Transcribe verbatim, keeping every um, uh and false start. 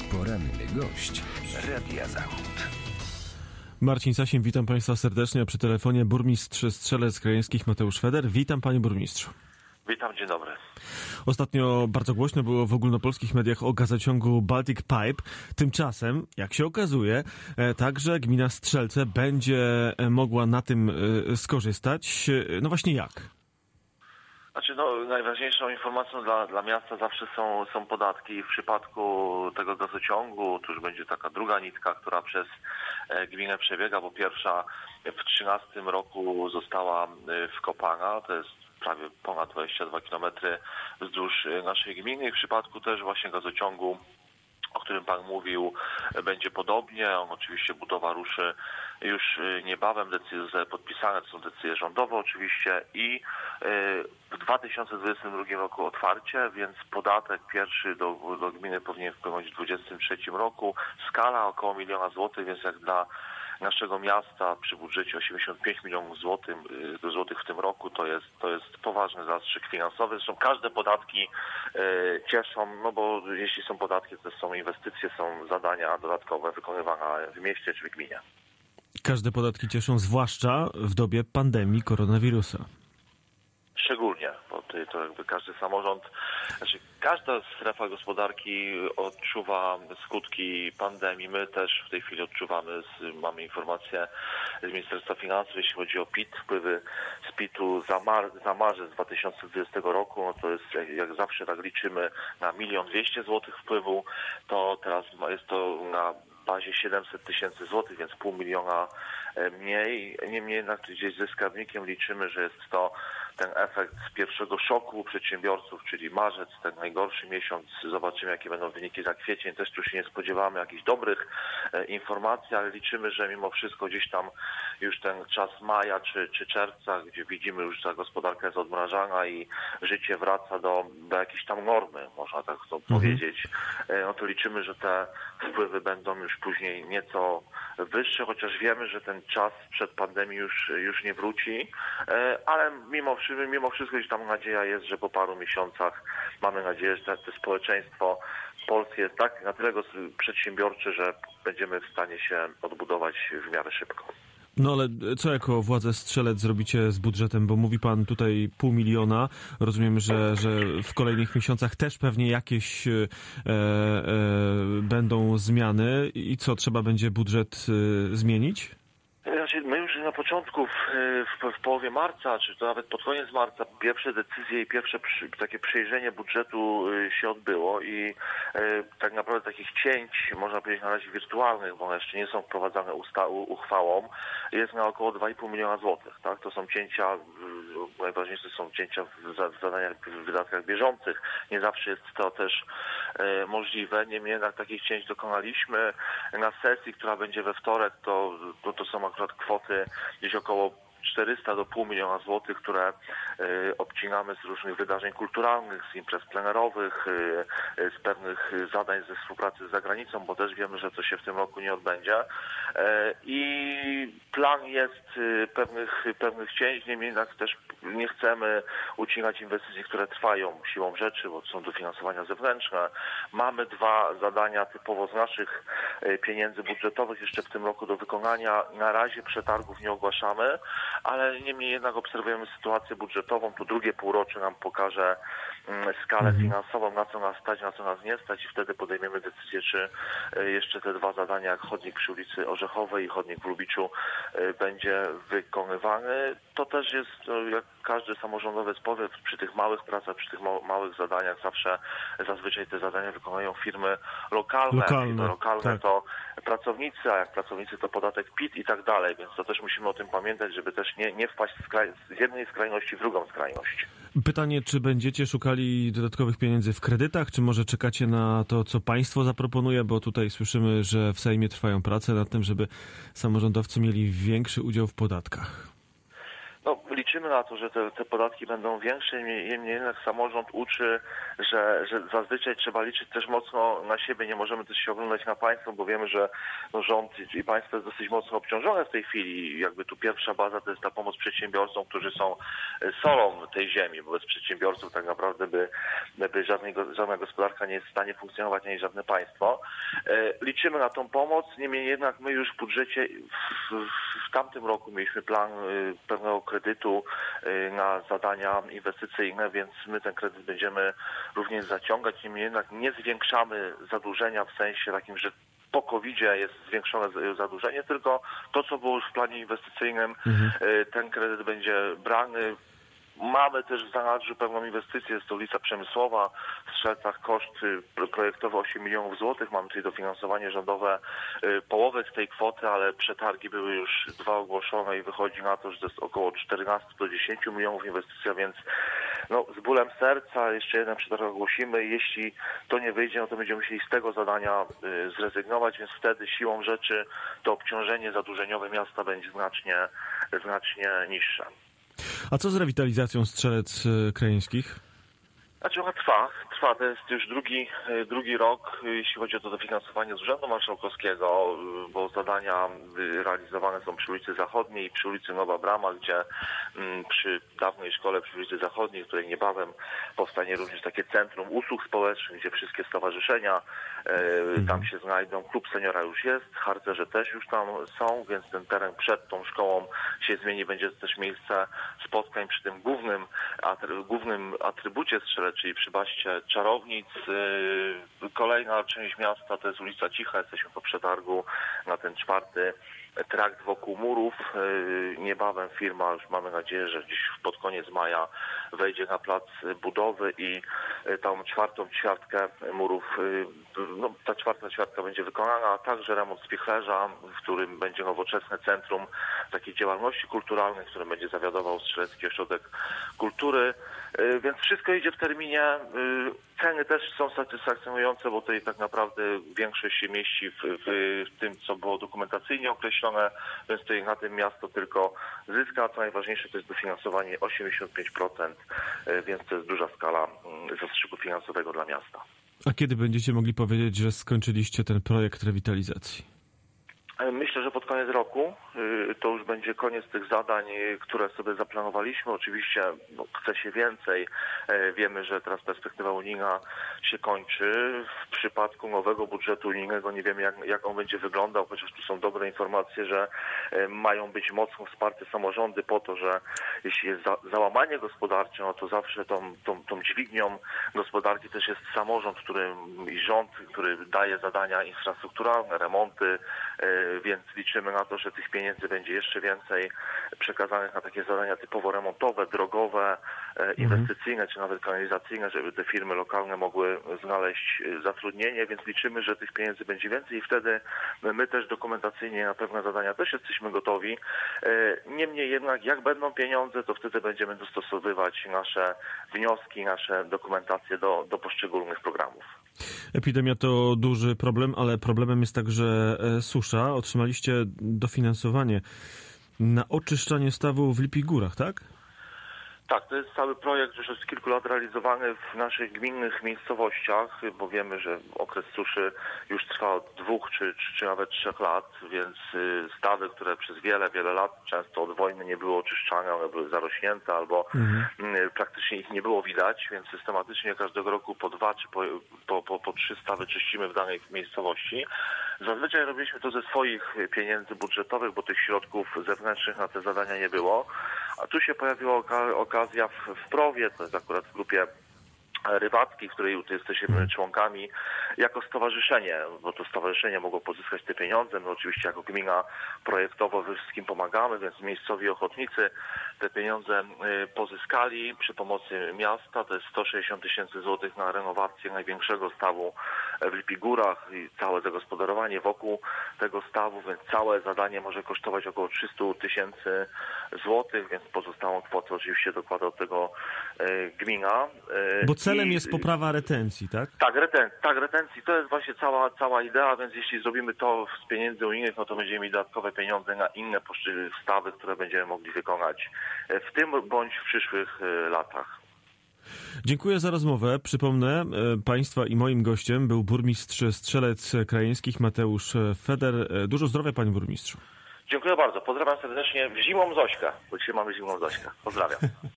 Poranny gość Radia Zachód. Marcin Sasin, witam Państwa serdecznie, a przy telefonie burmistrz Strzelec Krajeńskich Mateusz Feder. Witam Panie Burmistrzu. Witam, dzień dobry. Ostatnio bardzo głośno było w ogólnopolskich mediach o gazociągu Baltic Pipe. Tymczasem, jak się okazuje, także gmina Strzelce będzie mogła na tym skorzystać. No właśnie jak? Znaczy, no, najważniejszą informacją dla, dla miasta zawsze są, są podatki. W przypadku tego gazociągu to już będzie taka druga nitka, która przez gminę przebiega, bo pierwsza w trzynastym roku została wkopana, to jest prawie ponad dwadzieścia dwa kilometry wzdłuż naszej gminy. W przypadku też właśnie gazociągu, o którym Pan mówił, będzie podobnie. On oczywiście budowa ruszy już niebawem, decyzje zostały podpisane, to są decyzje rządowe oczywiście i w dwa tysiące dwudziestym drugim roku otwarcie, więc podatek pierwszy do, do gminy powinien wpłynąć w dwudziestym trzecim roku. Skala około miliona złotych, więc jak dla naszego miasta przy budżecie osiemdziesiąt pięć milionów złotych, złotych w tym roku to jest, to jest poważny zastrzyk finansowy. Zresztą każde podatki e, cieszą, no bo jeśli są podatki, to są inwestycje, są zadania dodatkowe wykonywane w mieście czy w gminie. Każde podatki cieszą, zwłaszcza w dobie pandemii koronawirusa. Szczególnie, bo to jakby każdy samorząd, znaczy każda strefa gospodarki odczuwa skutki pandemii. My też w tej chwili odczuwamy, mamy informacje z Ministerstwa Finansów, jeśli chodzi o P I T, wpływy z P I T-u za, mar, za marzec dwa tysiące dwudziestego roku, no to jest jak, jak zawsze tak liczymy na milion dwieście złotych wpływu, to teraz jest to na bazie siedemset tysięcy złotych, więc pół miliona mniej. Niemniej jednak gdzieś ze skarbnikiem liczymy, że jest to ten efekt z pierwszego szoku przedsiębiorców, czyli marzec, ten najgorszy miesiąc. Zobaczymy, jakie będą wyniki za kwiecień. Też tu się nie spodziewamy jakichś dobrych e, informacji, ale liczymy, że mimo wszystko gdzieś tam już ten czas maja czy, czy czerwca, gdzie widzimy już, że ta gospodarka jest odmrażana i życie wraca do, do jakiejś tam normy, można tak to mhm. powiedzieć, e, no to liczymy, że te wpływy będą już później nieco wyższe, chociaż wiemy, że ten czas przed pandemią już, już nie wróci, e, ale mimo wszystko Mimo wszystko gdzieś tam nadzieja jest, że po paru miesiącach mamy nadzieję, że to społeczeństwo polskie jest tak na tyle przedsiębiorcze, że będziemy w stanie się odbudować w miarę szybko. No ale co jako władze Strzelec zrobicie z budżetem, bo mówi Pan tutaj pół miliona. Rozumiem, że, że w kolejnych miesiącach też pewnie jakieś e, e, będą zmiany i co, trzeba będzie budżet e, zmienić? Znaczy, my już na początku, w, w, w połowie marca, czy to nawet pod koniec marca, pierwsze decyzje i pierwsze przy, takie przejrzenie budżetu się odbyło i e, tak naprawdę takich cięć, można powiedzieć na razie wirtualnych, bo one jeszcze nie są wprowadzane usta, uchwałą, jest na około dwa i pół miliona złotych. Tak? To są cięcia, najważniejsze są cięcia w, w zadaniach, w wydatkach bieżących. Nie zawsze jest to też e, możliwe. Niemniej jednak takich cięć dokonaliśmy. Na sesji, która będzie we wtorek, to, to, to są akurat kwoty gdzieś około czterysta do pół miliona złotych, które y, obcinamy z różnych wydarzeń kulturalnych, z imprez plenerowych, y, y, z pewnych zadań ze współpracy z zagranicą, bo też wiemy, że to się w tym roku nie odbędzie. Y, I plan jest y, pewnych, pewnych cięć, niemniej jednak też nie chcemy ucinać inwestycji, które trwają siłą rzeczy, bo są dofinansowania zewnętrzne. Mamy dwa zadania typowo z naszych y, pieniędzy budżetowych jeszcze w tym roku do wykonania. Na razie przetargów nie ogłaszamy, ale niemniej jednak obserwujemy sytuację budżetową. Tu drugie półrocze nam pokaże mm, skalę mhm. finansową, na co nas stać, na co nas nie stać i wtedy podejmiemy decyzję, czy y, jeszcze te dwa zadania, jak chodnik przy ulicy Orzechowej i chodnik w Lubiczu y, będzie wykonywany. To też jest, y, jak każdy samorządowy powie, przy tych małych pracach, przy tych ma- małych zadaniach zawsze, zazwyczaj te zadania wykonują firmy lokalne. Lokalne, firmy lokalne tak. To pracownicy, a jak pracownicy to podatek P I T i tak dalej, więc to też musimy o tym pamiętać, żeby też nie, nie wpaść z, kraj- z jednej skrajności w drugą skrajność. Pytanie, czy będziecie szukali dodatkowych pieniędzy w kredytach, czy może czekacie na to, co państwo zaproponuje, bo tutaj słyszymy, że w Sejmie trwają prace nad tym, żeby samorządowcy mieli większy udział w podatkach. No, liczymy na to, że te, te podatki będą większe, niemniej jednak samorząd uczy, że, że zazwyczaj trzeba liczyć też mocno na siebie, nie możemy też się oglądać na państwo, bo wiemy, że no, rząd i państwo jest dosyć mocno obciążone w tej chwili. Jakby tu pierwsza baza to jest ta pomoc przedsiębiorcom, którzy są solą tej ziemi, bo bez przedsiębiorców tak naprawdę by, by żadnej, żadna gospodarka nie jest w stanie funkcjonować, ani żadne państwo. Liczymy na tą pomoc, niemniej jednak my już w budżecie w, w tamtym roku mieliśmy plan pewnego kredytu na zadania inwestycyjne, więc my ten kredyt będziemy również zaciągać, niemniej jednak nie zwiększamy zadłużenia w sensie takim, że po kowidzie jest zwiększone zadłużenie, tylko to, co było już w planie inwestycyjnym, mhm. ten kredyt będzie brany. Mamy też w zanadrzu pewną inwestycję, jest to ulica Przemysłowa, w Strzelcach koszt projektowy osiem milionów złotych, mamy tutaj dofinansowanie rządowe połowę z tej kwoty, ale przetargi były już dwa ogłoszone i wychodzi na to, że to jest około czternaście do dziesięciu milionów inwestycja, więc no, z bólem serca jeszcze jeden przetarg ogłosimy. Jeśli to nie wyjdzie, no to będziemy musieli z tego zadania zrezygnować, więc wtedy siłą rzeczy to obciążenie zadłużeniowe miasta będzie znacznie, znacznie niższe. A co z rewitalizacją Strzelec Krajeńskich? Znaczy ona trwa, trwa, to jest już drugi, drugi rok, jeśli chodzi o to dofinansowanie z Urzędu Marszałkowskiego, bo zadania realizowane są przy ulicy Zachodniej i przy ulicy Nowa Brama, gdzie przy dawnej szkole przy ulicy Zachodniej, w której niebawem powstanie również takie centrum usług społecznych, gdzie wszystkie stowarzyszenia mhm. tam się znajdą. Klub seniora już jest, harcerze też już tam są, więc ten teren przed tą szkołą się zmieni, będzie też miejsce spotkań przy tym głównym, atry, głównym atrybucie Strzelec, czyli przy baście Czarownic. Kolejna część miasta to jest ulica Cicha, jesteśmy po przetargu na ten czwarty trakt wokół murów. Niebawem firma, już mamy nadzieję, że gdzieś pod koniec maja wejdzie na plac budowy i tą czwartą ćwiartkę murów, no ta czwarta ćwiartka będzie wykonana, a także remont spichlerza, w którym będzie nowoczesne centrum takiej działalności kulturalnej, w którym będzie zawiadował Strzelecki Ośrodek Kultury. Więc wszystko idzie w terminie. Ceny też są satysfakcjonujące, bo tutaj tak naprawdę większość się mieści w, w, w tym, co było dokumentacyjnie określone, więc tutaj na tym miasto tylko zyska, a co najważniejsze to jest dofinansowanie osiemdziesiąt pięć procent, więc to jest duża skala zastrzyku finansowego dla miasta. A kiedy będziecie mogli powiedzieć, że skończyliście ten projekt rewitalizacji? Myślę, że pod koniec roku to już będzie koniec tych zadań, które sobie zaplanowaliśmy. Oczywiście no, chce się więcej. Wiemy, że teraz perspektywa unijna się kończy. W przypadku nowego budżetu unijnego nie wiemy, jak, jak on będzie wyglądał, chociaż tu są dobre informacje, że mają być mocno wsparte samorządy po to, że jeśli jest za, załamanie gospodarcze, no to zawsze tą, tą, tą dźwignią gospodarki też jest samorząd, który i rząd, który daje zadania infrastrukturalne, remonty, więc liczymy na to, że tych pieniędzy będzie jeszcze więcej przekazanych na takie zadania typowo remontowe, drogowe, inwestycyjne czy nawet kanalizacyjne, żeby te firmy lokalne mogły znaleźć zatrudnienie, więc liczymy, że tych pieniędzy będzie więcej i wtedy my też dokumentacyjnie na pewne zadania też jesteśmy gotowi. Niemniej jednak jak będą pieniądze, to wtedy będziemy dostosowywać nasze wnioski, nasze dokumentacje do, do poszczególnych programów. Epidemia to duży problem, ale problemem jest także susza. Otrzymaliście dofinansowanie na oczyszczanie stawu w Lipich Górach, tak? Tak, to jest cały projekt już od kilku lat realizowany w naszych gminnych miejscowościach, bo wiemy, że okres suszy już trwa od dwóch czy, czy, czy nawet trzech lat, więc stawy, które przez wiele, wiele lat, często od wojny nie były oczyszczane, one były zarośnięte albo mhm. praktycznie ich nie było widać, więc systematycznie każdego roku po dwa czy po, po, po, po trzy stawy czyścimy w danej miejscowości. Zazwyczaj robiliśmy to ze swoich pieniędzy budżetowych, bo tych środków zewnętrznych na te zadania nie było. A tu się pojawiła okazja w, w Prowie, to jest akurat w grupie rybackiej, w której jesteśmy członkami, jako stowarzyszenie, bo to stowarzyszenie mogło pozyskać te pieniądze. My oczywiście jako gmina projektowo wszystkim pomagamy, więc miejscowi ochotnicy te pieniądze pozyskali przy pomocy miasta. To jest sto sześćdziesiąt tysięcy złotych na renowację największego stawu w Lipich Górach i całe zagospodarowanie wokół tego stawu, więc całe zadanie może kosztować około trzysta tysięcy złotych, więc pozostałą kwotę oczywiście dokłada do tego gmina. Bo celem I, jest poprawa retencji, tak? Tak, reten, tak, retencji. To jest właśnie cała, cała idea, więc jeśli zrobimy to z pieniędzy unijnych, no to będziemy mieli dodatkowe pieniądze na inne stawy, które będziemy mogli wykonać w tym bądź w przyszłych latach. Dziękuję za rozmowę. Przypomnę, państwa i moim gościem był burmistrz Strzelec Krajeńskich Mateusz Feder. Dużo zdrowia, panie burmistrzu. Dziękuję bardzo. Pozdrawiam serdecznie. Zimą Zośka, bo dzisiaj mamy zimą Zośka. Pozdrawiam.